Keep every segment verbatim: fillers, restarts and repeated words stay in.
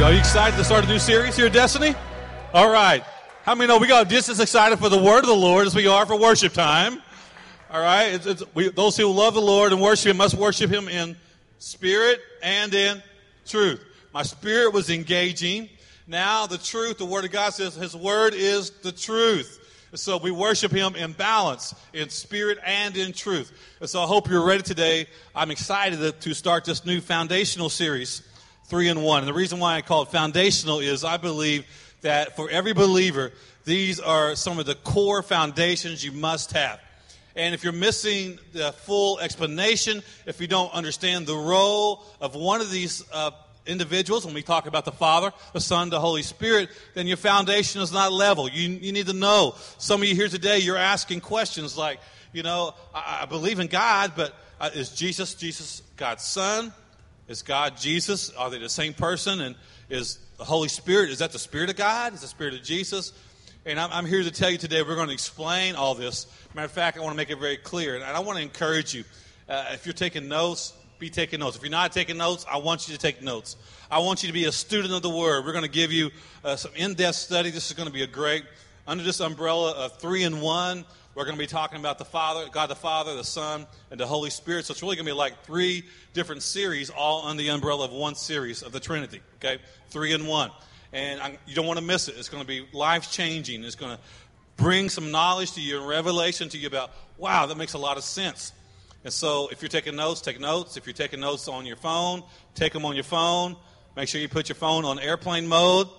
Are you excited to start a new series here at Destiny? All right. How many know we got just as excited for the word of the Lord as we are for worship time? All right. It's, it's, we, those who love the Lord and worship Him must worship Him in spirit and in truth. My spirit was engaging. Now the truth, the Word of God says His Word is the truth. So we worship Him in balance, in spirit and in truth. And so I hope you're ready today. I'm excited to, to start this new foundational series, Three in One. And the reason why I call it foundational is I believe that for every believer, these are some of the core foundations you must have. And if you're missing the full explanation, if you don't understand the role of one of these uh, individuals, when we talk about the Father, the Son, the Holy Spirit, then your foundation is not level. You, you need to know. Some of you here today, you're asking questions like, you know, I, I believe in God, but uh, is Jesus, Jesus God's Son? Is God Jesus? Are they the same person? And is the Holy Spirit, is that the Spirit of God? Is the Spirit of Jesus? And I'm, I'm here to tell you today, we're going to explain all this. Matter of fact, I want to make it very clear. And I want to encourage you, uh, if you're taking notes, be taking notes. If you're not taking notes, I want you to take notes. I want you to be a student of the Word. We're going to give you uh, some in-depth study. This is going to be a great, under this umbrella of three in one, we're going to be talking about the Father, God the Father, the Son, and the Holy Spirit. So it's really going to be like three different series, all under the umbrella of one series of the Trinity, okay? Three in one. And I'm, you don't want to miss it. It's going to be life-changing. It's going to bring some knowledge to you and revelation to you about, wow, that makes a lot of sense. And so if you're taking notes, take notes. If you're taking notes on your phone, take them on your phone. Make sure you put your phone on airplane mode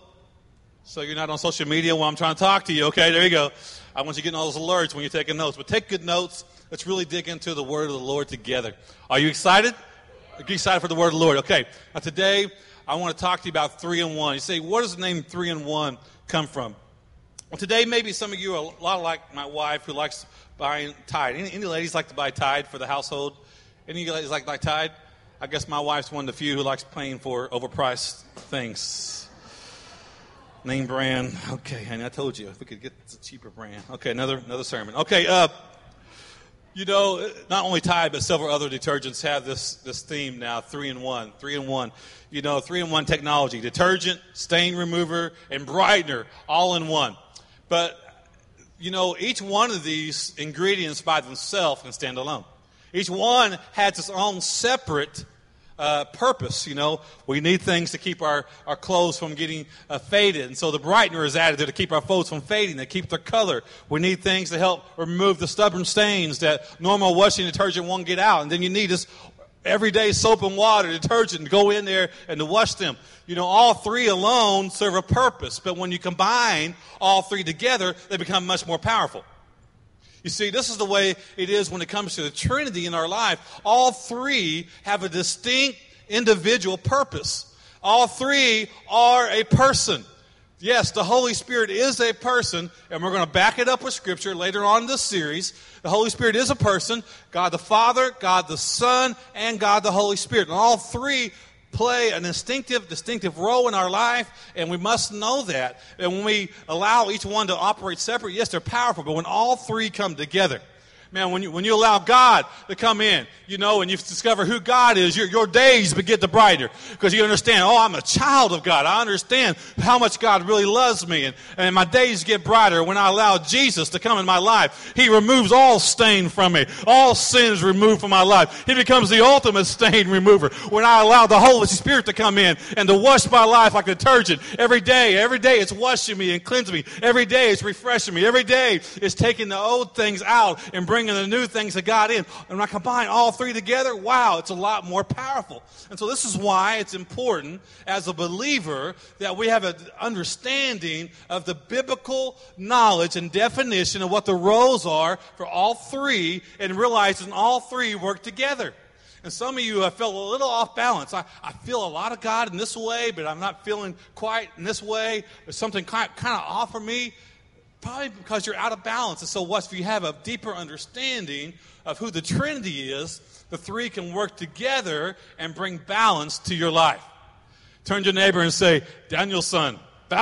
so you're not on social media while I'm trying to talk to you. Okay, there you go. I want you getting all those alerts when you're taking notes. But take good notes. Let's really dig into the Word of the Lord together. Are you excited? Are you excited for the Word of the Lord? Okay. Now today, I want to talk to you about three in one. You say, where does the name three in one come from? Well, today, maybe some of you are a lot like my wife who likes buying Tide. Any, any ladies like to buy Tide for the household? Any ladies like to buy Tide? I guess my wife's one of the few who likes paying for overpriced things. Name brand. Okay, and I told you if we could get a cheaper brand. Okay, another another sermon. Okay, uh, you know, not only Tide, but several other detergents have this this theme now, three in one, three in one. You know, three in one technology, detergent, stain remover, and brightener, all in one. But, you know, each one of these ingredients by themselves can stand alone. Each one has its own separate uh, purpose, you know. We need things to keep our, our clothes from getting uh, faded. And so the brightener is added there to keep our clothes from fading, to keep their color. We need things to help remove the stubborn stains that normal washing detergent won't get out. And then you need this everyday soap and water detergent to go in there and to wash them. You know, all three alone serve a purpose. But when you combine all three together, they become much more powerful. You see, this is the way it is when it comes to the Trinity in our life. All three have a distinct individual purpose. All three are a person. Yes, the Holy Spirit is a person, and we're going to back it up with Scripture later on in this series. The Holy Spirit is a person, God the Father, God the Son, and God the Holy Spirit. And all three play an instinctive, distinctive role in our life, and we must know that. And when we allow each one to operate separate, yes, they're powerful, but when all three come together, man, when you when you allow God to come in, you know, and you discover who God is, your, your days begin to brighter because you understand, oh, I'm a child of God. I understand how much God really loves me, and, and my days get brighter when I allow Jesus to come in my life. He removes all stain from me, all sins removed from my life. He becomes the ultimate stain remover when I allow the Holy Spirit to come in and to wash my life like detergent. Every day, every day it's washing me and cleansing me. Every day it's refreshing me. Every day it's taking the old things out and bringing bringing the new things of God in. And when I combine all three together, wow, it's a lot more powerful. And so this is why it's important as a believer that we have an understanding of the biblical knowledge and definition of what the roles are for all three, and realizing all three work together. And some of you have felt a little off balance. I, I feel a lot of God in this way, but I'm not feeling quite in this way. There's something kind, kind of off for me. Probably because you're out of balance. And so what if you have a deeper understanding of who the Trinity is, the three can work together and bring balance to your life. Turn to your neighbor and say, Danielson,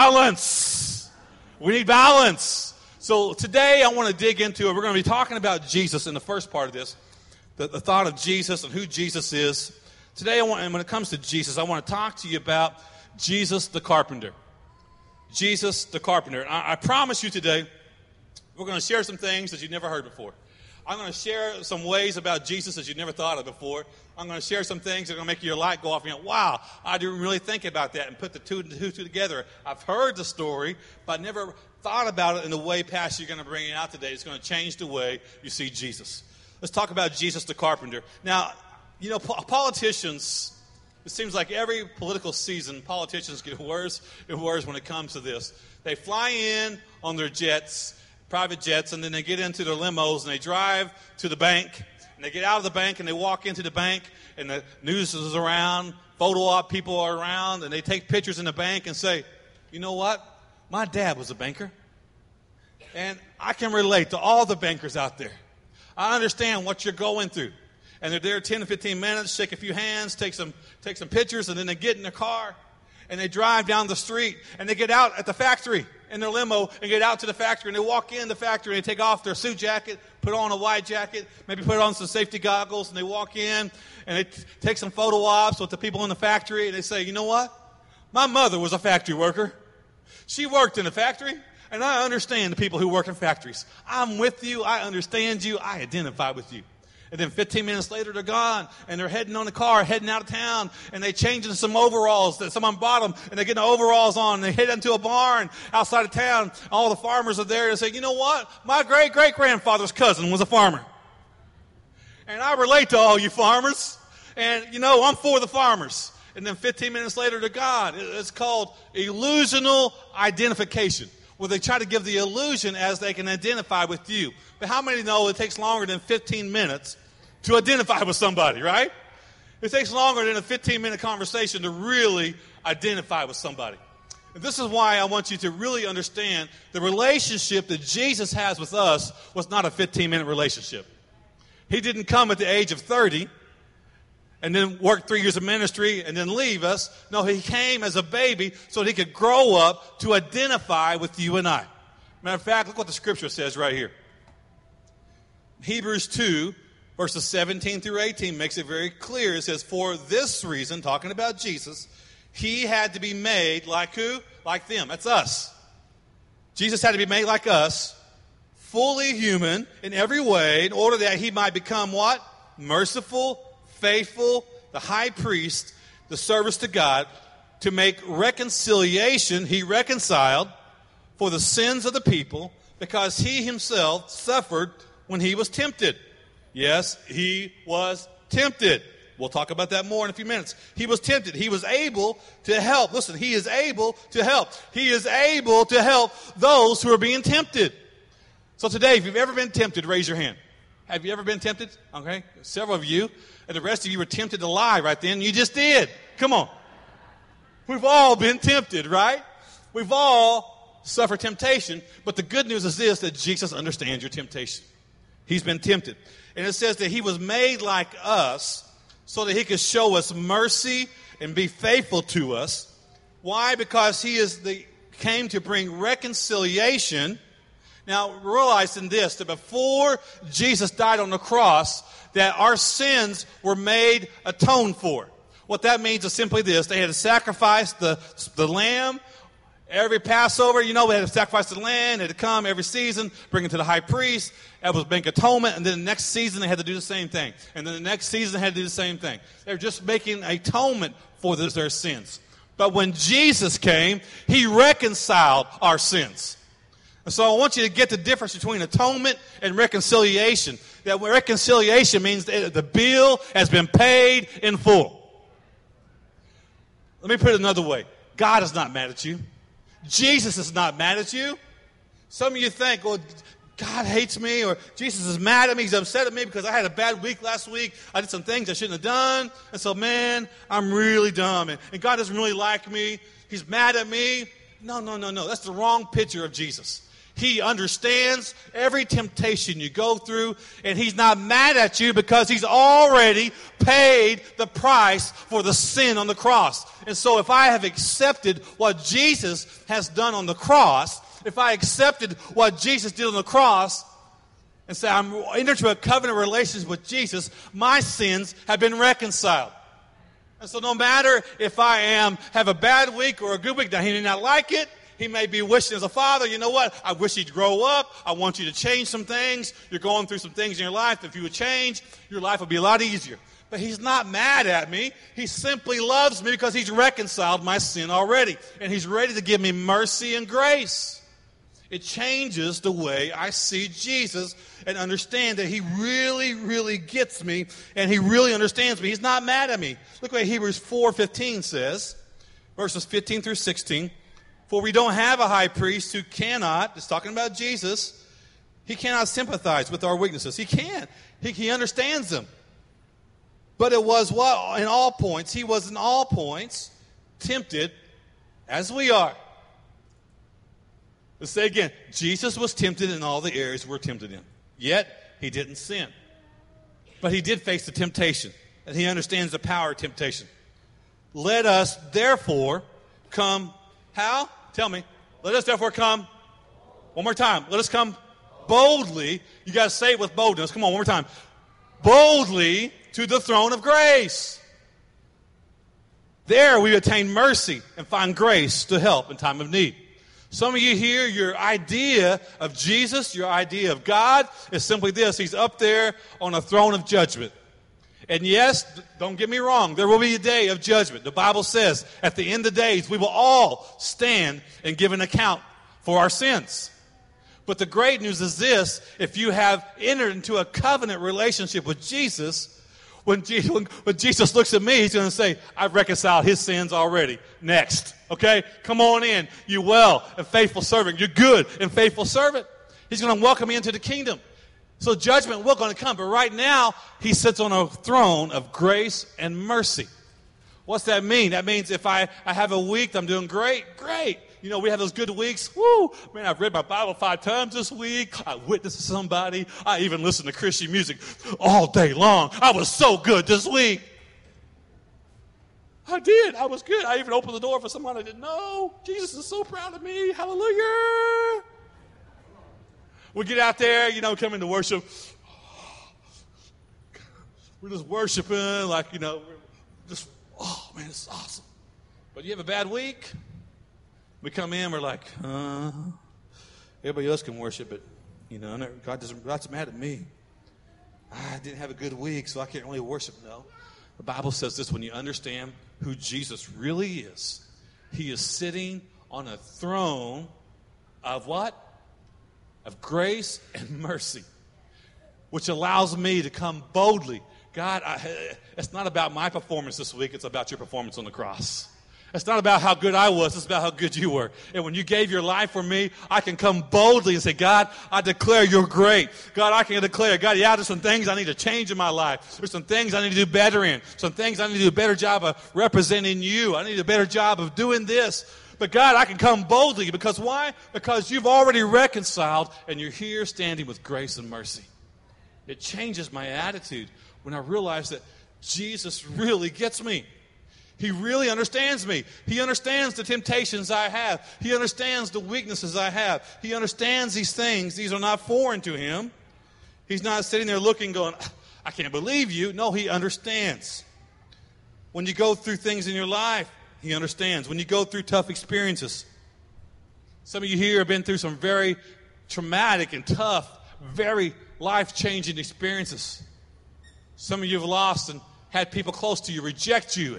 balance. We need balance. So today I want to dig into it. We're going to be talking about Jesus in the first part of this, the, the thought of Jesus and who Jesus is. Today, I want, and when it comes to Jesus, I want to talk to you about Jesus the carpenter. Jesus the carpenter. I, I promise you today, we're going to share some things that you've never heard before. I'm going to share some ways about Jesus that you've never thought of before. I'm going to share some things that are going to make your light go off and you go, wow, I didn't really think about that and put the two and two, two together. I've heard the story, but I never thought about it in the way, Pastor, you're going to bring it out today. It's going to change the way you see Jesus. Let's talk about Jesus the carpenter. Now, you know, politicians, it seems like every political season, politicians get worse and worse when it comes to this. They fly in on their jets, private jets, and then they get into their limos and they drive to the bank, and they get out of the bank and they walk into the bank, and the news is around, photo op people are around, and they take pictures in the bank and say, you know what? My dad was a banker, and I can relate to all the bankers out there. I understand what you're going through. And they're there ten to fifteen minutes, shake a few hands, take some take some pictures, and then they get in their car, and they drive down the street, and they get out at the factory in their limo and get out to the factory, and they walk in the factory and they take off their suit jacket, put on a white jacket, maybe put on some safety goggles, and they walk in and they t- take some photo ops with the people in the factory, and they say, you know what? My mother was a factory worker. She worked in the factory, and I understand the people who work in factories. I'm with you. I understand you. I identify with you. And then fifteen minutes later, they're gone, and they're heading on the car, heading out of town, and they change into some overalls that someone bought them, and they get the overalls on, and they head into a barn outside of town. All the farmers are there and say, you know what? My great-great-grandfather's cousin was a farmer. And I relate to all you farmers, and, you know, I'm for the farmers. And then fifteen minutes later, they're gone. It's called illusional identification, where they try to give the illusion as they can identify with you. But how many know it takes longer than fifteen minutes to identify with somebody, right? It takes longer than a fifteen-minute conversation to really identify with somebody. And this is why I want you to really understand the relationship that Jesus has with us was not a fifteen-minute relationship. He didn't come at the age of thirty and then work three years of ministry and then leave us. No, he came as a baby so that he could grow up to identify with you and I. Matter of fact, look what the scripture says right here. Hebrews two, verses seventeen through eighteen makes it very clear. It says, for this reason, talking about Jesus, he had to be made like who? Like them. That's us. Jesus had to be made like us, fully human in every way, in order that he might become what? Merciful, faithful, the high priest, the service to God, to make reconciliation. He reconciled for the sins of the people, because he himself suffered when he was tempted. Yes, he was tempted. We'll talk about that more in a few minutes. He was tempted. He was able to help. Listen, he is able to help. He is able to help those who are being tempted. So today, if you've ever been tempted, raise your hand. Have you ever been tempted? Okay, several of you. And the rest of you were tempted to lie right then. You just did. Come on. We've all been tempted, right? We've all suffered temptation. But the good news is this, that Jesus understands your temptation. He's been tempted. And it says that he was made like us so that he could show us mercy and be faithful to us. Why? Because he is the came to bring reconciliation. Now, realize in this, that before Jesus died on the cross, that our sins were made atoned for. What that means is simply this. They had to sacrifice the, the lamb. Every Passover, you know, they had to sacrifice the lamb. They had to come every season, bring it to the high priest. That was make atonement. And then the next season, they had to do the same thing. And then the next season, they had to do the same thing. They were just making atonement for this, their sins. But when Jesus came, he reconciled our sins. And so I want you to get the difference between atonement and reconciliation. That reconciliation means that the bill has been paid in full. Let me put it another way. God is not mad at you. Jesus is not mad at you. Some of you think, well, God hates me, or Jesus is mad at me. He's upset at me because I had a bad week last week. I did some things I shouldn't have done. And so, man, I'm really dumb. And, and God doesn't really like me. He's mad at me. No, no, no, no. That's the wrong picture of Jesus. He understands every temptation you go through, and he's not mad at you because he's already paid the price for the sin on the cross. And so if I have accepted what Jesus has done on the cross, if I accepted what Jesus did on the cross and say I'm into a covenant relationship with Jesus, my sins have been reconciled. And so no matter if I am have a bad week or a good week, now he may not like it. He may be wishing as a father, you know what? I wish he'd grow up. I want you to change some things. You're going through some things in your life. If you would change, your life would be a lot easier. But he's not mad at me. He simply loves me because he's reconciled my sin already. And he's ready to give me mercy and grace. It changes the way I see Jesus and understand that he really, really gets me and he really understands me. He's not mad at me. Look what Hebrews four fifteen says, verses fifteen through sixteen. For we don't have a high priest who cannot, it's talking about Jesus, he cannot sympathize with our weaknesses. He can't. He, he understands them. But it was what? In all points, he was in all points tempted as we are. Let's say again, Jesus was tempted in all the areas we're tempted in. Yet, he didn't sin. But he did face the temptation. And he understands the power of temptation. Let us, therefore, come, how? Tell me. Let us, therefore, come. One more time. Let us come boldly. You got to say it with boldness. Come on, one more time. Boldly to the throne of grace. There we attain mercy and find grace to help in time of need. Some of you here, your idea of Jesus, your idea of God is simply this. He's up there on a throne of judgment. And yes, don't get me wrong, there will be a day of judgment. The Bible says at the end of days, we will all stand and give an account for our sins. But the great news is this: if you have entered into a covenant relationship with Jesus, when Jesus, when, when Jesus looks at me, he's going to say, I've reconciled his sins already. Next. Okay? Come on in, you well and faithful servant. You're good and faithful servant. He's going to welcome you into the kingdom. So judgment will going to come. But right now, he sits on a throne of grace and mercy. What's that mean? That means if I, I have a week, I'm doing great, great. You know, we have those good weeks. Woo! Man, I've read my Bible five times this week. I witnessed to somebody. I even listened to Christian music all day long. I was so good this week. I did. I was good. I even opened the door for someone I didn't know. Jesus is so proud of me. Hallelujah. We get out there, you know, come into worship. We're just worshiping like, you know, just, oh, man, it's awesome. But you have a bad week? We come in, we're like, uh, everybody else can worship it. You know, God doesn't, God's mad at me. I didn't have a good week, so I can't really worship. No. The Bible says this: when you understand who Jesus really is, he is sitting on a throne of what? Of grace and mercy, which allows me to come boldly. God, I, it's not about my performance this week. It's about your performance on the cross. It's not about how good I was. It's about how good you were. And when you gave your life for me, I can come boldly and say, God, I declare you're great. God, I can declare, God, yeah, there's some things I need to change in my life. There's some things I need to do better in. Some things I need to do a better job of representing you. I need a better job of doing this. But God, I can come boldly because why? Because you've already reconciled and you're here standing with grace and mercy. It changes my attitude when I realize that Jesus really gets me. He really understands me. He understands the temptations I have. He understands the weaknesses I have. He understands these things. These are not foreign to him. He's not sitting there looking going, I can't believe you. No, he understands. When you go through things in your life, he understands. When you go through tough experiences. Some of you here have been through some very traumatic and tough, very life-changing experiences. Some of you have lost and had people close to you reject you and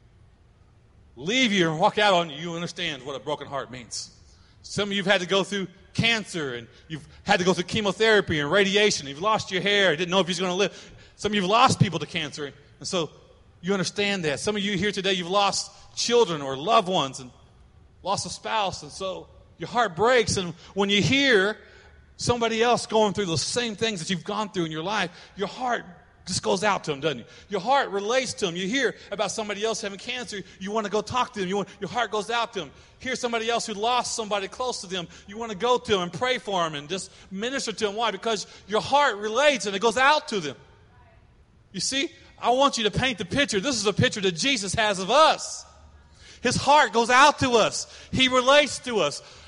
leave you and walk out on you. You understand what a broken heart means. Some of you have had to go through cancer and you've had to go through chemotherapy and radiation. You've lost your hair, didn't know if you're going to live. Some of you have lost people to cancer, and so you understand that. Some of you here today, you've lost children or loved ones and lost a spouse, and so your heart breaks. And when you hear somebody else going through the same things that you've gone through in your life, your heart just goes out to them, doesn't it? Your heart relates to them. You hear about somebody else having cancer, you want to go talk to them. You want, your heart goes out to them. Hear somebody else who lost somebody close to them, you want to go to them and pray for them and just minister to them. Why? Because your heart relates and it goes out to them. You see, I want you to paint the picture. This is a picture that Jesus has of us. His heart goes out to us. He relates to us.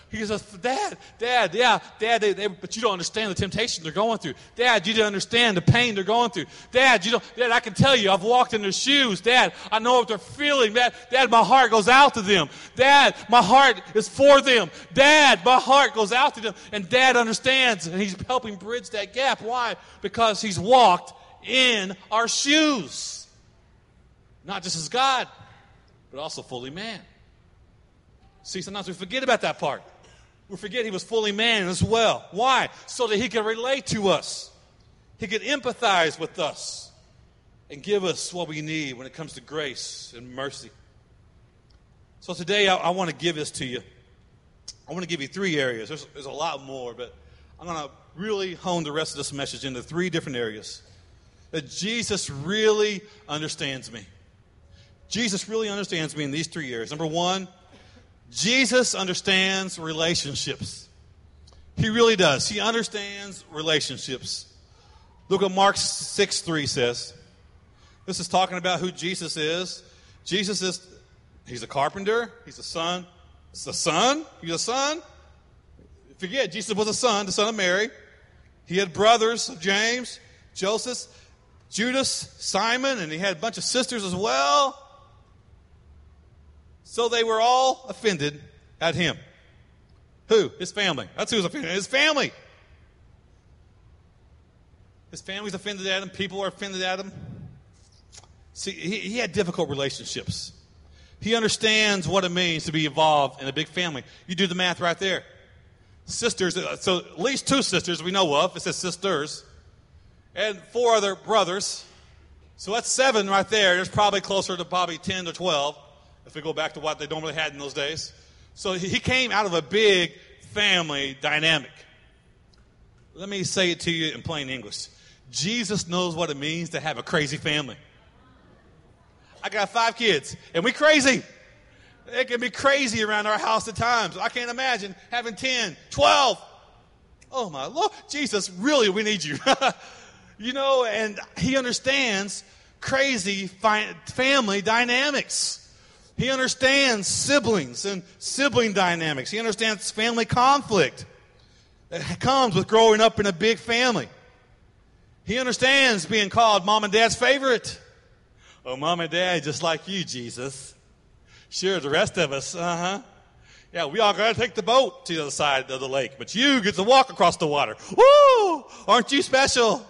He says, Dad, Dad, yeah, Dad, they, they, but you don't understand the temptation they're going through. Dad, you don't understand the pain they're going through. Dad, you don't, Dad, I can tell you, I've walked in their shoes. Dad, I know what they're feeling. Dad, Dad, my heart goes out to them. Dad, my heart is for them. Dad, my heart goes out to them. And Dad understands, and he's helping bridge that gap. Why? Because he's walked in our shoes. Not just as God, but also fully man. See, sometimes we forget about that part. We forget he was fully man as well. Why? So that he could relate to us. He could empathize with us and give us what we need when it comes to grace and mercy. So today I, I want to give this to you. I want to give you three areas. There's, there's a lot more, but I'm going to really hone the rest of this message into three different areas. That Jesus really understands me. Jesus really understands me in these three areas. Number one, Jesus understands relationships. He really does. He understands relationships. Look what Mark six three says. This is talking about who Jesus is. Jesus is, he's a carpenter. He's a son. It's a son. He's a son. Forget, Jesus was a son, the son of Mary. He had brothers of James, Joseph, Judas, Simon, and he had a bunch of sisters as well. So they were all offended at him. Who? His family. That's who was offended. His family. His family's offended at him. People are offended at him. See, he, he had difficult relationships. He understands what it means to be involved in a big family. You do the math right there. Sisters, so at least two sisters we know of. It says sisters. And four other brothers. So that's seven right there. There's probably closer to probably ten to twelve. If we go back to what they normally had in those days. So he came out of a big family dynamic. Let me say it to you in plain English. Jesus knows what it means to have a crazy family. I got five kids, and we crazy. It can be crazy around our house at times. I can't imagine having ten, twelve. Oh, my Lord. Jesus, really, we need you. You know, and he understands crazy fi- family dynamics. He understands siblings and sibling dynamics. He understands family conflict that comes with growing up in a big family. He understands being called mom and dad's favorite. Oh, mom and dad, just like you, Jesus. Sure, the rest of us, uh-huh. Yeah, we all got to take the boat to the other side of the lake, but you get to walk across the water. Woo! Aren't you special?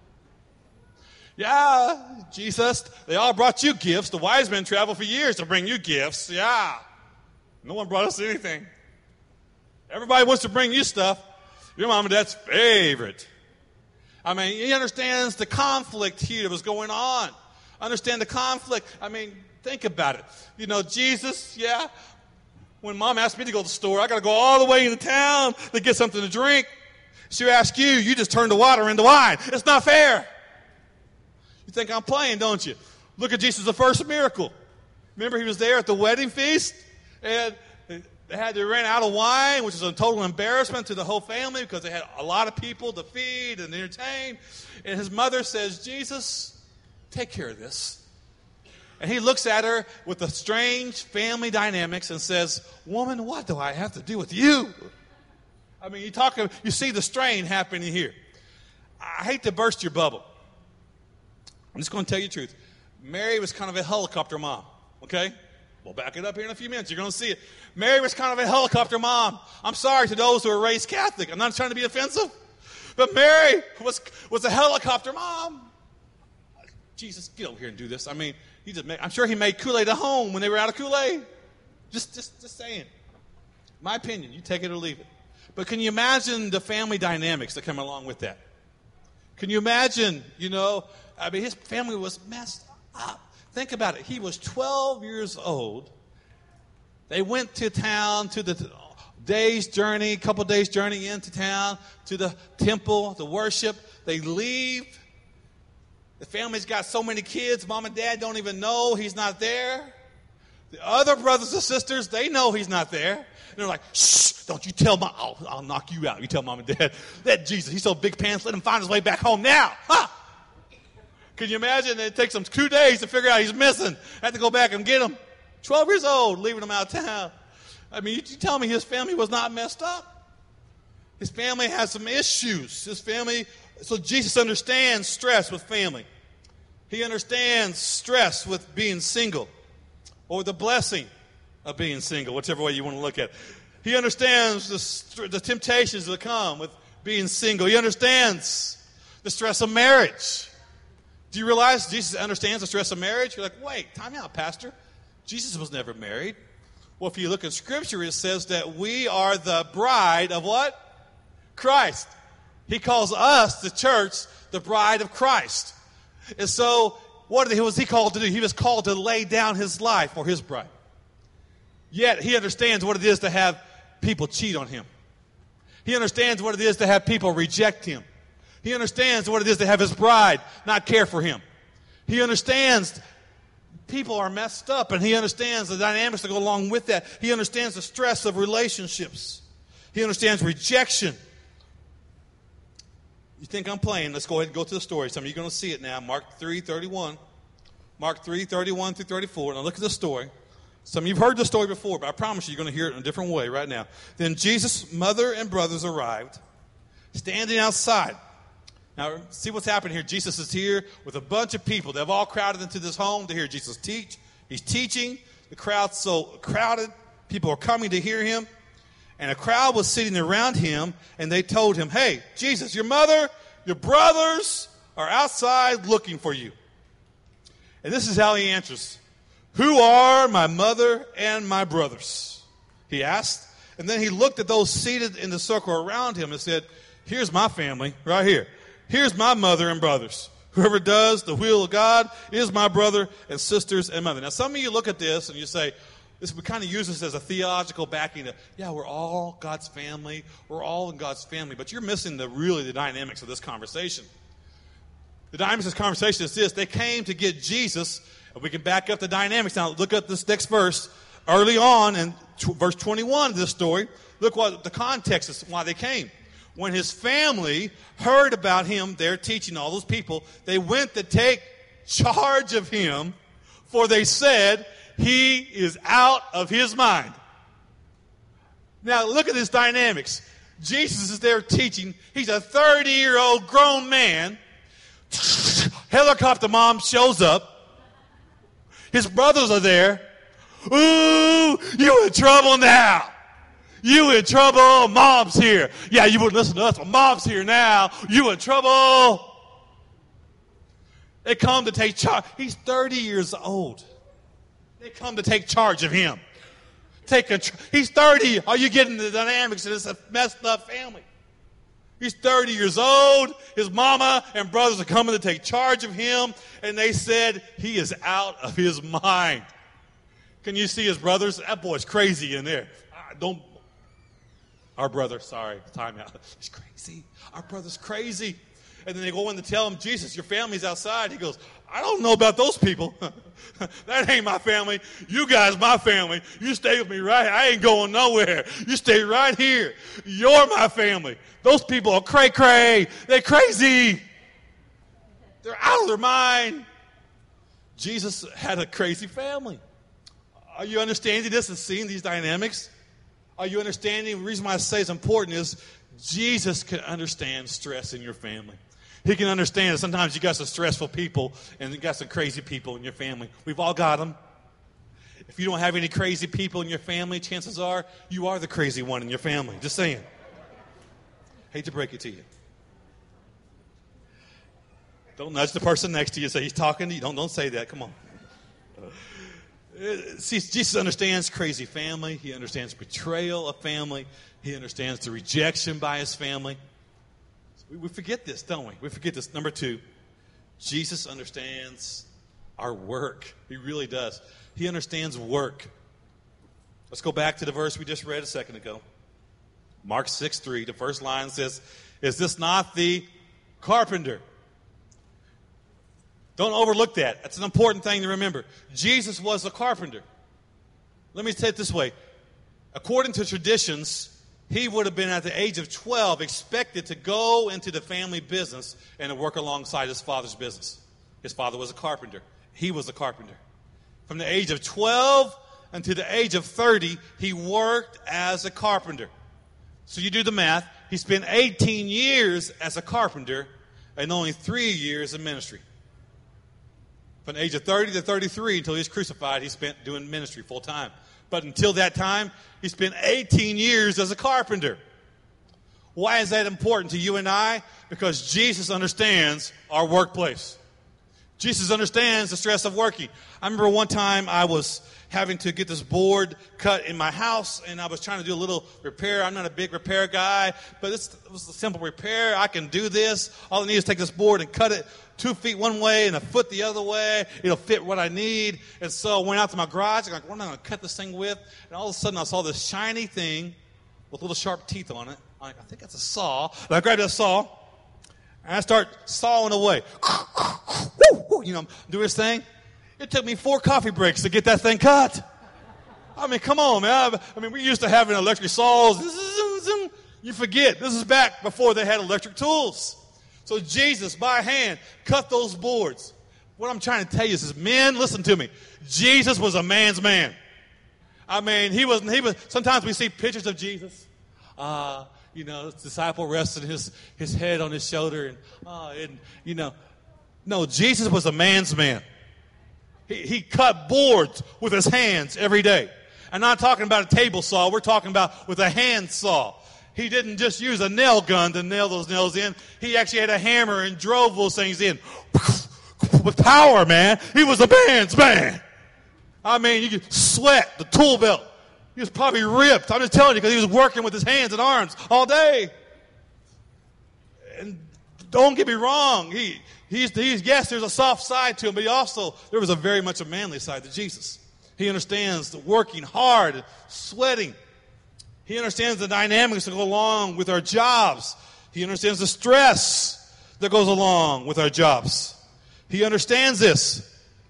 Yeah, Jesus, they all brought you gifts. The wise men traveled for years to bring you gifts. Yeah. No one brought us anything. Everybody wants to bring you stuff. Your mom and dad's favorite. I mean, he understands the conflict here that was going on. Understand the conflict. I mean, think about it. You know, Jesus, yeah, when mom asked me to go to the store, I got to go all the way into town to get something to drink. She asked you, you just turned the water into wine. It's not fair. You think I'm playing, don't you? Look at Jesus' first miracle. Remember, he was there at the wedding feast, and they had to run out of wine, which was a total embarrassment to the whole family because they had a lot of people to feed and entertain. And his mother says, Jesus, take care of this. And he looks at her with the strange family dynamics and says, woman, what do I have to do with you? I mean, you talk, you see the strain happening here. I hate to burst your bubble. I'm just going to tell you the truth. Mary was kind of a helicopter mom, okay? We'll back it up here in a few minutes. You're going to see it. Mary was kind of a helicopter mom. I'm sorry to those who are raised Catholic. I'm not trying to be offensive. But Mary was, was a helicopter mom. Jesus, get over here and do this. I mean, he just made, I'm sure he made Kool-Aid at home when they were out of Kool-Aid. Just, just, just saying. My opinion. You take it or leave it. But can you imagine the family dynamics that come along with that? Can you imagine, you know, I mean, his family was messed up. Think about it. He was twelve years old. They went to town, to the day's journey, a couple days' journey into town, to the temple, to worship. They leave. The family's got so many kids, mom and dad don't even know he's not there. The other brothers and sisters, they know he's not there. And they're like, shh, don't you tell mom. I'll, I'll knock you out. You tell mom and dad. Let Jesus, he's so big pants, let him find his way back home now. Huh? Can you imagine? It takes them two days to figure out he's missing. I had to go back and get him. twelve years old, leaving him out of town. I mean, you, you tell me his family was not messed up. His family has some issues. His family, so Jesus understands stress with family. He understands stress with being single, or the blessing of being single, whichever way you want to look at it. He understands the, the temptations that come with being single. He understands the stress of marriage. Do you realize Jesus understands the stress of marriage? You're like, wait, time out, Pastor. Jesus was never married. Well, if you look at Scripture, it says that we are the bride of what? Christ. He calls us, the church, the bride of Christ. And so, what was he called to do? He was called to lay down his life for his bride. Yet, he understands what it is to have people cheat on him. He understands what it is to have people reject him. He understands what it is to have his bride not care for him. He understands people are messed up, and he understands the dynamics that go along with that. He understands the stress of relationships. He understands rejection. You think I'm playing? Let's go ahead and go to the story. Some of you are going to see it now. Mark three thirty-one. Mark three thirty-one through thirty-four. Now look at the story. Some of you have heard the story before, but I promise you you're going to hear it in a different way right now. Then Jesus' mother and brothers arrived, standing outside. Now, see what's happening here. Jesus is here with a bunch of people. They've all crowded into this home to hear Jesus teach. He's teaching. The crowd's so crowded. People are coming to hear him. And a crowd was sitting around him, and they told him, hey, Jesus, your mother, your brothers are outside looking for you. And this is how he answers. Who are my mother and my brothers? He asked. And then he looked at those seated in the circle around him and said, here's my family right here. Here's my mother and brothers. Whoever does the will of God is my brother and sisters and mother. Now, some of you look at this and you say, this, we kind of use this as a theological backing. To, yeah, we're all God's family. We're all in God's family. But you're missing the really the dynamics of this conversation. The dynamics of this conversation is this. They came to get Jesus. And we can back up the dynamics. Now, look at this next verse. Early on in t- verse twenty-one of this story, look what the context is why they came. When his family heard about him there teaching all those people, they went to take charge of him, for they said, he is out of his mind. Now, look at this dynamics. Jesus is there teaching. He's a thirty-year-old grown man. Helicopter mom shows up. His brothers are there. Ooh, you in trouble now. You in trouble. Mom's here. Yeah, you wouldn't listen to us, but Mom's here now. You in trouble. They come to take charge. He's thirty years old. They come to take charge of him. Take control. He's thirty. Are you getting the dynamics of this messed up family? He's thirty years old. His mama and brothers are coming to take charge of him. And they said he is out of his mind. Can you see his brothers? That boy's crazy in there. Don't. Our brother, sorry, time out. He's crazy. Our brother's crazy. And then they go in to tell him, Jesus, your family's outside. He goes, I don't know about those people. That ain't my family. You guys, my family. You stay with me right here. I ain't going nowhere. You stay right here. You're my family. Those people are cray-cray. They're crazy. They're out of their mind. Jesus had a crazy family. Are you understanding this and seeing these dynamics? Are you understanding? The reason why I say it's important is Jesus can understand stress in your family. He can understand that sometimes you got some stressful people and you got some crazy people in your family. We've all got them. If you don't have any crazy people in your family, chances are you are the crazy one in your family. Just saying. Hate to break it to you. Don't nudge the person next to you and say he's talking to you. Don't, don't say that. Come on. See, Jesus understands crazy family. He understands betrayal of family. He understands the rejection by his family. We, we forget this, don't we? We forget this. Number two, Jesus understands our work. He really does. He understands work. Let's go back to the verse we just read a second ago. Mark six three, the first line says, is this not the carpenter? Don't overlook that. That's an important thing to remember. Jesus was a carpenter. Let me say it this way. According to traditions, he would have been at the age of twelve expected to go into the family business and to work alongside his father's business. His father was a carpenter. He was a carpenter. From the age of twelve until the age of thirty, he worked as a carpenter. So you do the math. He spent eighteen years as a carpenter and only three years in ministry. From the age of thirty to thirty-three, until he was crucified, he spent doing ministry full time. But until that time, he spent eighteen years as a carpenter. Why is that important to you and I? Because Jesus understands our workplace. Jesus understands the stress of working. I remember one time I was having to get this board cut in my house, and I was trying to do a little repair. I'm not a big repair guy, but it's, it was a simple repair. I can do this. All I need is take this board and cut it two feet one way and a foot the other way. It'll fit what I need. And so I went out to my garage. I'm like, what am I going to cut this thing with? And all of a sudden I saw this shiny thing with little sharp teeth on it. I'm like, I think that's a saw. And I grabbed that saw, and I start sawing away. You know, do this thing. It took me four coffee breaks to get that thing cut. I mean, come on, man. I mean, we used to have electric saws. You forget. This is back before they had electric tools. So Jesus, by hand, cut those boards. What I'm trying to tell you is, men, listen to me. Jesus was a man's man. I mean, he was, he was, sometimes we see pictures of Jesus. Uh, you know, his disciple rested his, his head on his shoulder. And, uh, and, you know, no, Jesus was a man's man. He, he cut boards with his hands every day. I'm not talking about a table saw. We're talking about with a hand saw. He didn't just use a nail gun to nail those nails in. He actually had a hammer and drove those things in with power, man. He was a man's man. I mean, you could sweat the tool belt. He was probably ripped. I'm just telling you, because he was working with his hands and arms all day. And don't get me wrong. He, he's, he's, yes, there's a soft side to him, but he also, there was a very much a manly side to Jesus. He understands the working hard, sweating. He understands the dynamics that go along with our jobs. He understands the stress that goes along with our jobs. He understands this.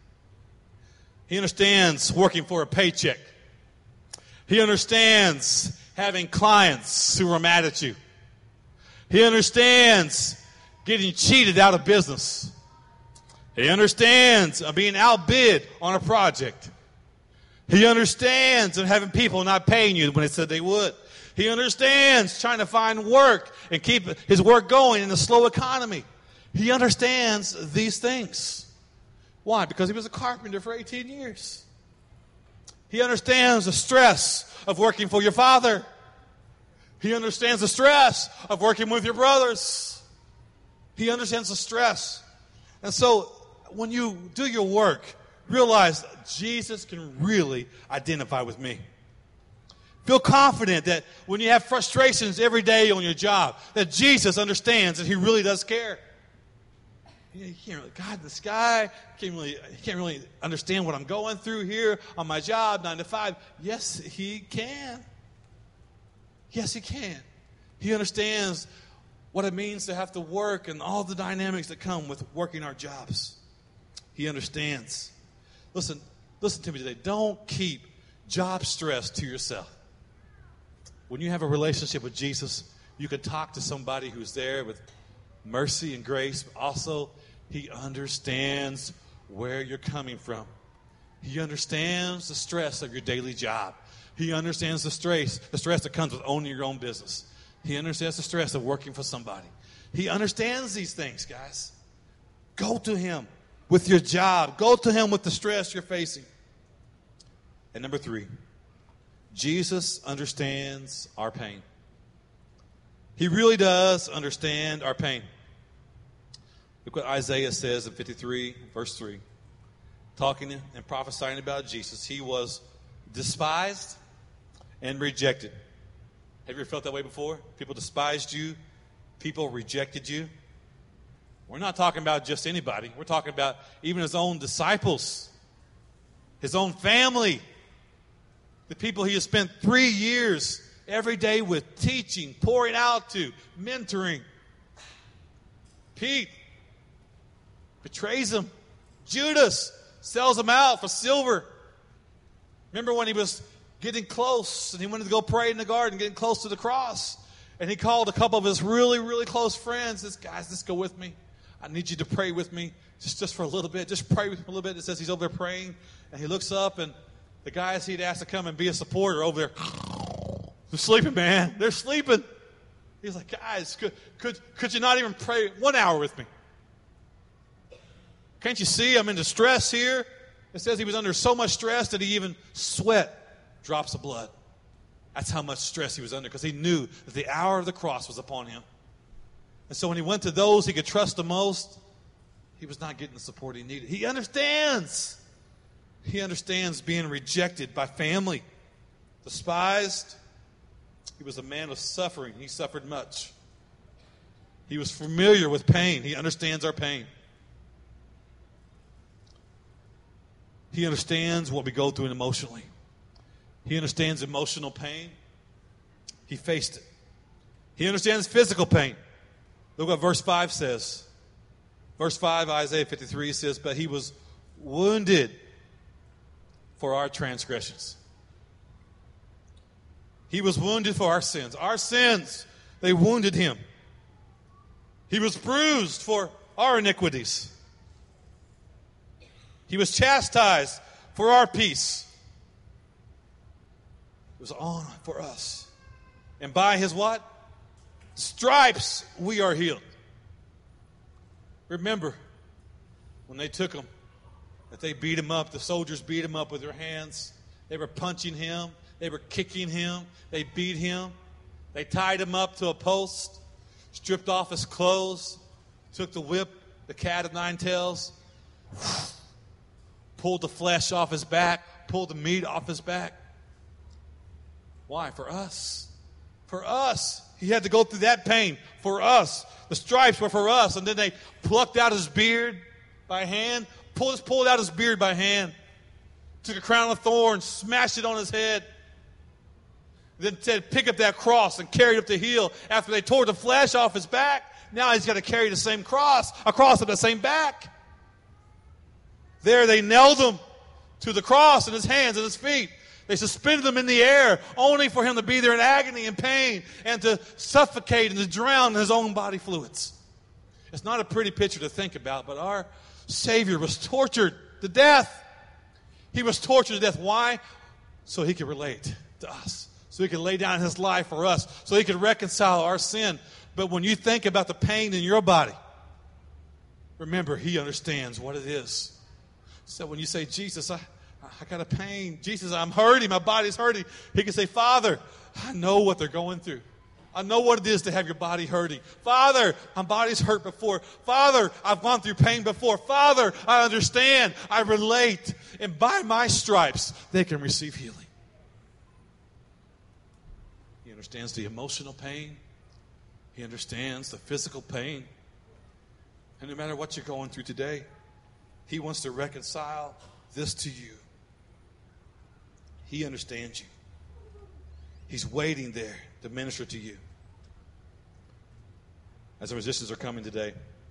He understands working for a paycheck. He understands having clients who are mad at you. He understands getting cheated out of business. He understands being outbid on a project. He understands having people not paying you when they said they would. He understands trying to find work and keep his work going in a slow economy. He understands these things. Why? Because he was a carpenter for eighteen years. He understands the stress of working for your father. He understands the stress of working with your brothers. He understands the stress. And so when you do your work, realize Jesus can really identify with me. Feel confident that when you have frustrations every day on your job, that Jesus understands that he really does care. He can't really, God in the sky, can't really, he can't really understand what I'm going through here on my job, nine to five. Yes, he can. Yes, he can. He understands what it means to have to work and all the dynamics that come with working our jobs. He understands. Listen, listen to me today. Don't keep job stress to yourself. When you have a relationship with Jesus, you can talk to somebody who's there with mercy and grace, but also he understands where you're coming from. He understands the stress of your daily job. He understands the stress, the stress that comes with owning your own business. He understands the stress of working for somebody. He understands these things, guys. Go to him with your job. Go to him with the stress you're facing. And number three, Jesus understands our pain. He really does understand our pain. Look what Isaiah says in fifty-three, verse three. Talking and prophesying about Jesus. He was despised and rejected. Have you ever felt that way before? People despised you. People rejected you. We're not talking about just anybody. We're talking about even his own disciples, his own family, the people he has spent three years every day with, teaching, pouring out to, mentoring. Pete betrays him. Judas sells him out for silver. Remember when he was getting close and he wanted to go pray in the garden, getting close to the cross, and he called a couple of his really, really close friends. This guys, just go with me. I need you to pray with me just, just for a little bit. Just pray with me a little bit. It says he's over there praying, and he looks up, and The guys he'd asked to come and be a supporter over there, they're sleeping, man. They're sleeping. He's like, guys, could, could, could you not even pray one hour with me? Can't you see I'm in distress here? It says he was under so much stress that he even sweat drops of blood. That's how much stress he was under, because he knew that the hour of the cross was upon him. And so when he went to those he could trust the most, he was not getting the support he needed. He understands. He understands being rejected by family, despised. He was a man of suffering. He suffered much. He was familiar with pain. He understands our pain. He understands what we go through emotionally. He understands emotional pain. He faced it. He understands physical pain. Look what verse five says. Verse five, Isaiah fifty-three says, but he was wounded for our transgressions. He was wounded for our sins. Our sins, they wounded him. He was bruised for our iniquities. He was chastised for our peace. It was on for us. And by his what? Stripes we are healed. Remember when they took him, that they beat him up, the soldiers beat him up with their hands. They were punching him. They were kicking him. They beat him. They tied him up to a post, stripped off his clothes, took the whip, the cat of nine tails, pulled the flesh off his back, pulled the meat off his back. Why? For us. For us. He had to go through that pain for us. The stripes were for us. And then they plucked out his beard by hand, pulled, pulled out his beard by hand, took a crown of thorns, smashed it on his head, then said, pick up that cross and carry it up the hill. After they tore the flesh off his back, now he's got to carry the same cross across of the same back. There they nailed him to the cross in his hands and his feet. They suspended him in the air only for him to be there in agony and pain and to suffocate and to drown in his own body fluids. It's not a pretty picture to think about, but our Savior was tortured to death. He was tortured to death. Why? So he could relate to us. So he could lay down his life for us. So he could reconcile our sin. But when you think about the pain in your body, remember, he understands what it is. So when you say, Jesus, I, I got a pain. Jesus, I'm hurting. My body's hurting. He can say, Father, I know what they're going through. I know what it is to have your body hurting. Father, my body's hurt before. Father, I've gone through pain before. Father, I understand. I relate. And by my stripes, they can receive healing. He understands the emotional pain. He understands the physical pain. And no matter what you're going through today, he wants to reconcile this to you. He understands you. He's waiting there to minister to you. As the musicians are coming today,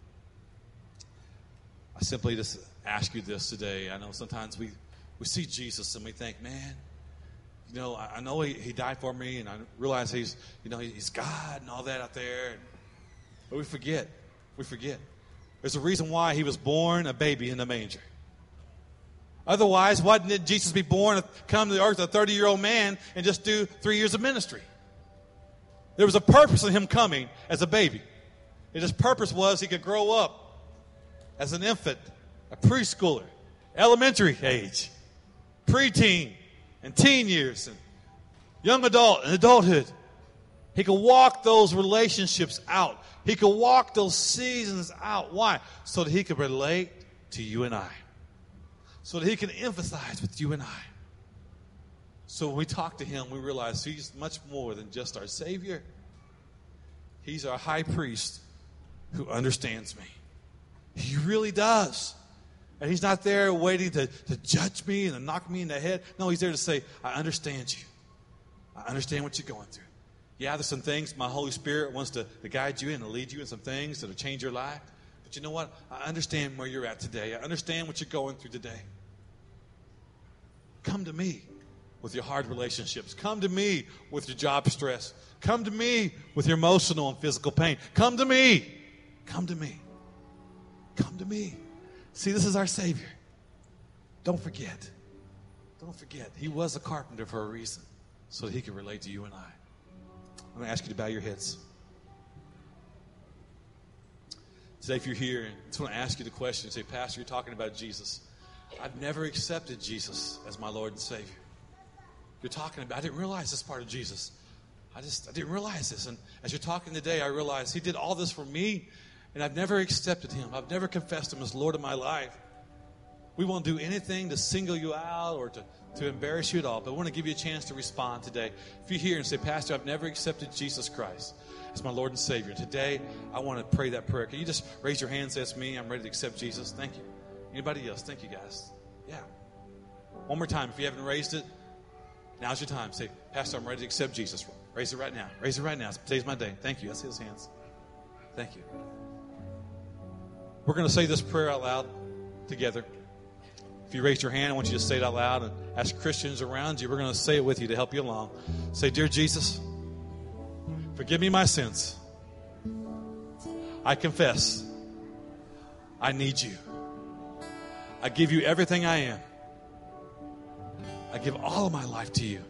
I simply just ask you this today. I know sometimes we, we see Jesus and we think, man, you know, I, I know he, he died for me, and I realize he's, you know, he's God and all that out there. But we forget. We forget. There's a reason why he was born a baby in the manger. Otherwise, why didn't Jesus be born, come to the earth, a thirty-year-old man, and just do three years of ministry? There was a purpose in him coming as a baby. And his purpose was he could grow up as an infant, a preschooler, elementary age, preteen, and teen years, and young adult and adulthood. He could walk those relationships out. He could walk those seasons out. Why? So that he could relate to you and I. So that he can emphasize with you and I. So when we talk to him, we realize he's much more than just our Savior. He's our high priest who understands me. He really does. And he's not there waiting to, to judge me and to knock me in the head. No, he's there to say, I understand you. I understand what you're going through. Yeah, there's some things my Holy Spirit wants to, to guide you and to lead you in some things that'll change your life. But you know what? I understand where you're at today. I understand what you're going through today. Come to me with your hard relationships. Come to me with your job stress. Come to me with your emotional and physical pain. Come to me. Come to me. Come to me. See, this is our Savior. Don't forget. don't forget, he was a carpenter for a reason, so that he could relate to you and I. I'm going to ask you to bow your heads. Today, if you're here, and I just want to ask you the question, say, Pastor, you're talking about Jesus. I've never accepted Jesus as my Lord and Savior. You're talking about, I didn't realize this part of Jesus. I just, I didn't realize this. And as you're talking today, I realize he did all this for me, and I've never accepted him. I've never confessed him as Lord of my life. We won't do anything to single you out or to, to embarrass you at all, but we want to give you a chance to respond today. If you're here and say, Pastor, I've never accepted Jesus Christ as my Lord and Savior. Today, I want to pray that prayer. Can you just raise your hand and say, it's me, I'm ready to accept Jesus? Thank you. Anybody else? Thank you, guys. Yeah. One more time. If you haven't raised it, now's your time. Say, Pastor, I'm ready to accept Jesus. Raise it right now. Raise it right now. Today's my day. Thank you. I see those hands. Thank you. We're going to say this prayer out loud together. If you raised your hand, I want you to say it out loud. And as Christians around you, we're going to say it with you to help you along. Say, Dear Jesus, forgive me my sins. I confess I need you. I give you everything I am. I give all of my life to you.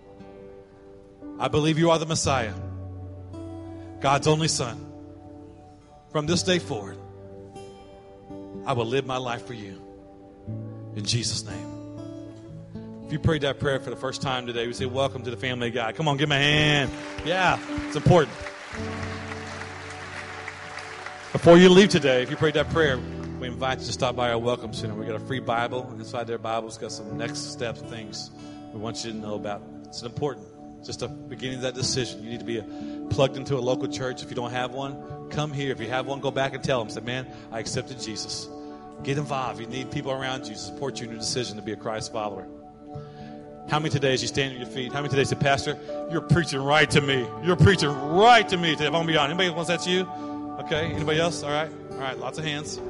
I believe you are the Messiah, God's only Son. From this day forward, I will live my life for you. In Jesus' name. If you prayed that prayer for the first time today, we say, welcome to the family of God. Come on, give him a hand. Yeah, it's important. Before you leave today, if you prayed that prayer, we invite you to stop by our Welcome Center. We got a free Bible. Inside their Bible's got some next steps, things we want you to know about. It's important. Just a beginning of that decision. You need to be a, plugged into a local church. If you don't have one, come here. If you have one, go back and tell them. Say, man, I accepted Jesus. Get involved. You need people around you to support you in your decision to be a Christ follower. How many today, as you stand on your feet, how many today say, Pastor, you're preaching right to me. You're preaching right to me today. If I'm going to be honest. Anybody else, that's you? Okay. Anybody else? All right. All right. Lots of hands.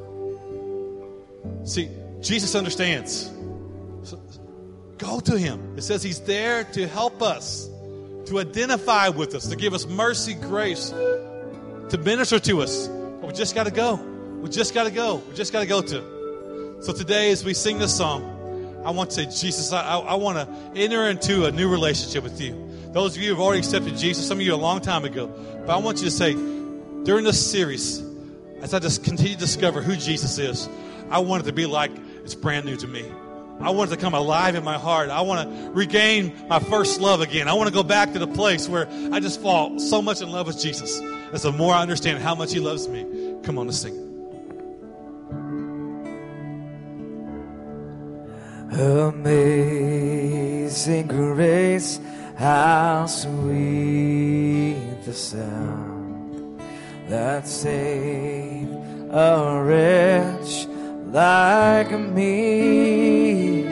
See, Jesus understands. So, go to him. It says he's there to help us, to identify with us, to give us mercy, grace, to minister to us. But we just got to go. We just got to go. We just got to go to him. So today, as we sing this song, I want to say, Jesus, I, I, I want to enter into a new relationship with you. Those of you who have already accepted Jesus, some of you a long time ago. But I want you to say, during this series, as I just continue to discover who Jesus is, I want it to be like it's brand new to me. I want it to come alive in my heart. I want to regain my first love again. I want to go back to the place where I just fall so much in love with Jesus. And the more I understand how much he loves me, come on, let's sing it. Amazing grace, how sweet the sound that saved a wretch like me.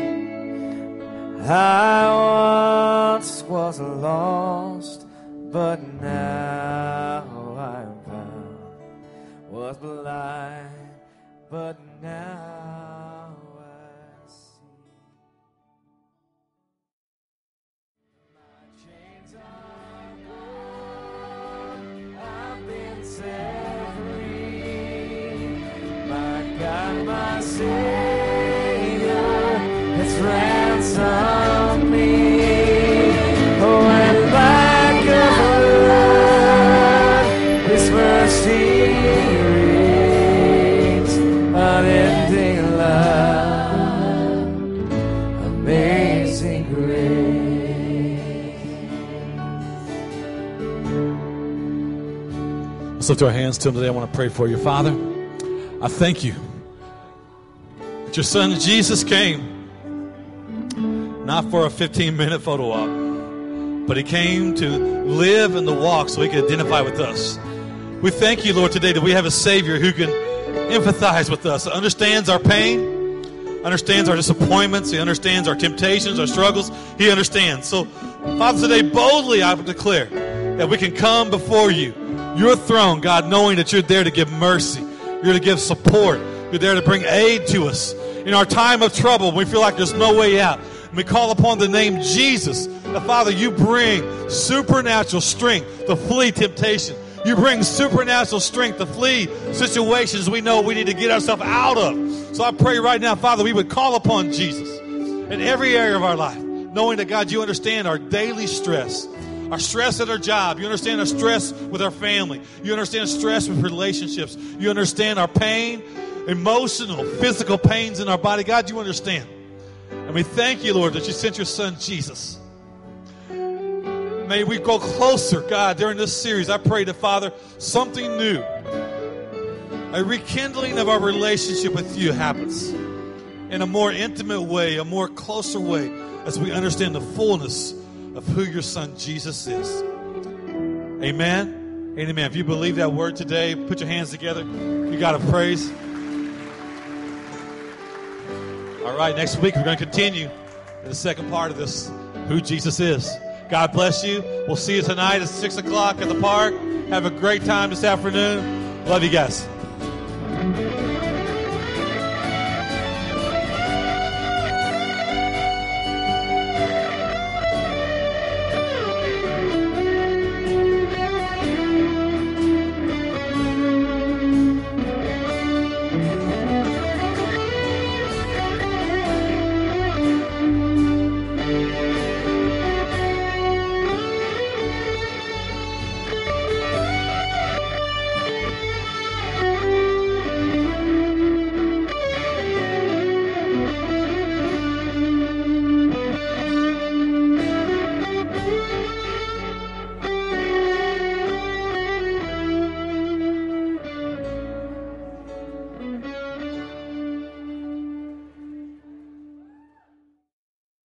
I once was lost, but now I'm found. Was blind, but now I see. My chains are gone, I've been set free. My God, my Savior has ransomed me. Oh, and like a flood, His mercy reigns, unending love, amazing grace. Let's lift our hands to him today. I want to pray for you. Father, I thank you that your son Jesus came not for a fifteen minute photo op, but he came to live and to walk so he could identify with us. We thank you, Lord, today that we have a Savior who can empathize with us, understands our pain, understands our disappointments, he understands our temptations, our struggles. He understands. So, Father, today boldly I declare that we can come before you, your throne, God, knowing that you're there to give mercy. You're to give support. You're there to bring aid to us. In our time of trouble, we feel like there's no way out. And we call upon the name Jesus. That, Father, you bring supernatural strength to flee temptation. You bring supernatural strength to flee situations we know we need to get ourselves out of. So I pray right now, Father, we would call upon Jesus. in every area of our life, knowing that, God, you understand our daily stress, our stress at our job. You understand our stress with our family. You understand stress with relationships. You understand our pain, emotional, physical pains in our body. God, you understand. And we thank you, Lord, that you sent your son, Jesus. May we go closer, God, during this series. I pray that, Father, something new, a rekindling of our relationship with you happens in a more intimate way, a more closer way, as we understand the fullness of who your son Jesus is. Amen. Amen. If you believe that word today, put your hands together. You got to praise. All right, next week we're going to continue in the second part of this, who Jesus is. God bless you. We'll see you tonight at six o'clock at the park. Have a great time this afternoon. Love you guys.